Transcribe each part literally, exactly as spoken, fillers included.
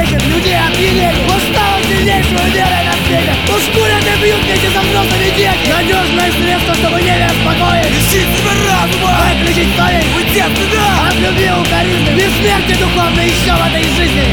Этих людей опьянели усталость сильнейшего верой на свете. Ускорят и бьют вместе со взрослыми дети. Надежное средство, чтобы не беспокоить. Лишить себя разума, выключить совесть, уйти оттуда. От любви укоризны, без смерти духовной еще в этой жизни.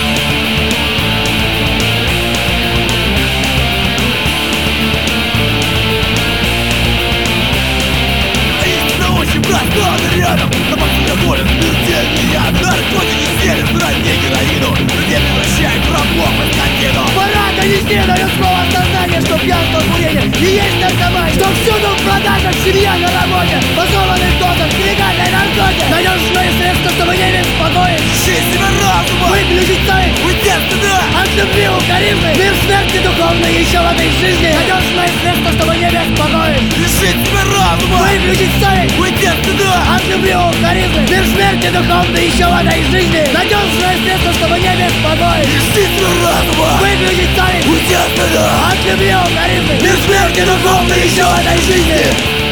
Просторно рядом, на повсюду голен, смертельный яд. Наркотики селят, сродни героину. Людей превращает в рабов и скотину. Пора донести до людского сознания, что пьянство, курение и есть наркомания. Что всюду в продажах, семья на работе, позорный тотем, нелегальной наркотик. Надежное средство, чтобы не беспокоить. Лишить себя разума, выключить совесть, уйти оттуда. От любви укоризны, мир смерти духовной еще в этой жизни. Надежное средство, чтобы не беспокоить. Лишить себя разума, выключить совесть, уйти оттуда. От любви укоризны, мир смерти духовной еще в этой жизни. Надежное средство, чтобы не беспокоить. Лишить себя разума, выключить совесть, уйти оттуда. От любви укоризны, мир смерти духовной еще в этой жизни.